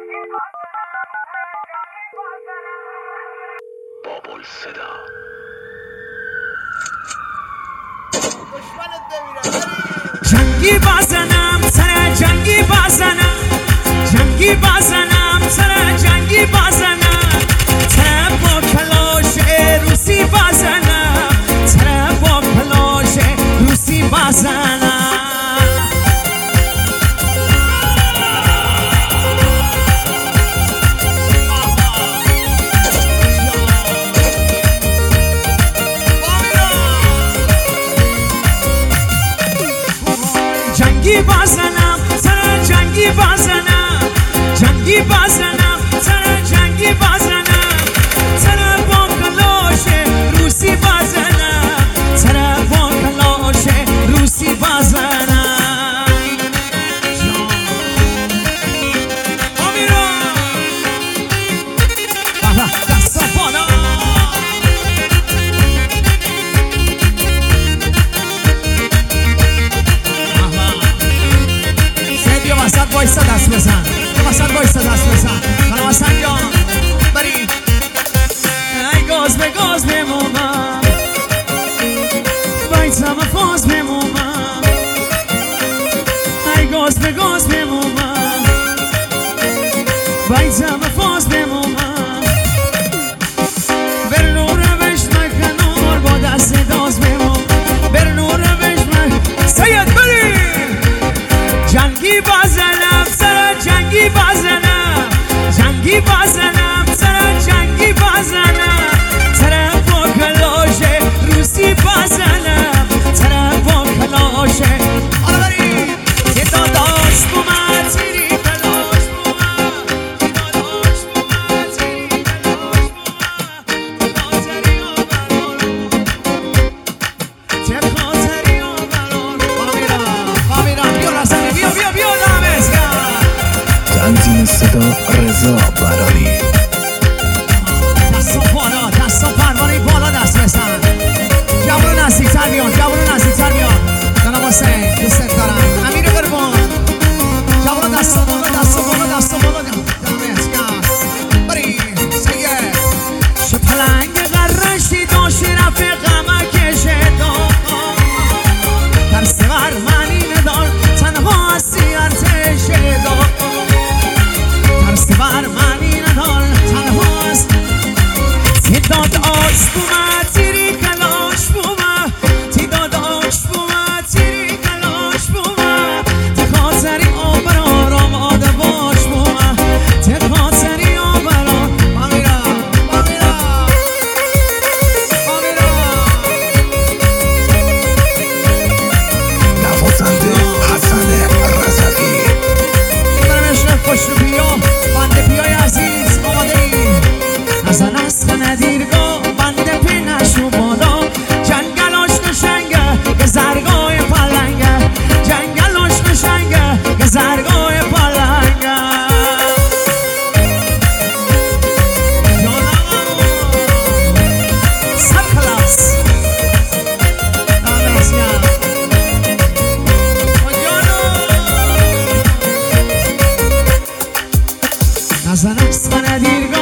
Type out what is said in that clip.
بابل صدا جنگی بازنم سر جنگی بازنم جنگی بازنم سر جنگی بازنم سر با کلاش روسی بازنم سر با کلاش روسی بازنم جنگی بازنم سر جنگی بازنم جنگی بازنم سر جنگی بازنم سر با کلاش روسی بازنم سر با کلاش روسی بازنم آمیرا دستا بالا وسط وایستا دست بزن وسط وایستا دست بزن خانم حسن جان بریم ای گاز به گاز بمومم بایتم فاز بمومم ای گاز به گاز بمومم بایتم فاز بمومم بر نور روش مکنور با دست داز بموم بر نور روش سید بریم جنگی بازنم سر جنگی بازنم جنگی بازنم سر جنگی بازنم سر با کلاش روسی بازنم سر با کلاش آره بریم یه داداش بومد زیری کلاش بومد یه داداش بومد زیری کلاش بومد خاطری آبران چه خاطری آبران فامیرا بیا رسنی بیا بیا بیا تنظیم صدا رضا براری دستا بالا دستا پروانه بالا دست بزن جوان نزدیکتر بیان جوان نزدیکتر بیان جناب حسین دوست دارم امیر قربان جوان دستا بالا دستا بالا دستا بالا دمت گرم بریم سید چه پلنگ قرشی داشتی رفیقم کشه دار ترس بر منی ندار تنها هستی ارتش دار ترس بر منی ندار تنها هست تعداد آش بومد تیری کلاش بومد تعداد آش بومد تیری کلاش بومد ته خاطری آبرار آماده باش بومد ته خاطری آبرار بامیرا بامیرا بامیرا نوازنده حسن رزقی برمشن خوش رو بیا بنده بیای عزیز آماده ای نزن است ندیرگاه بنده پی نشو بالا جنگلاش نشنگه که زرگای پلنگه جنگلاش نشنگه که زرگای پلنگه سر خلاص نزن است ندیرگاه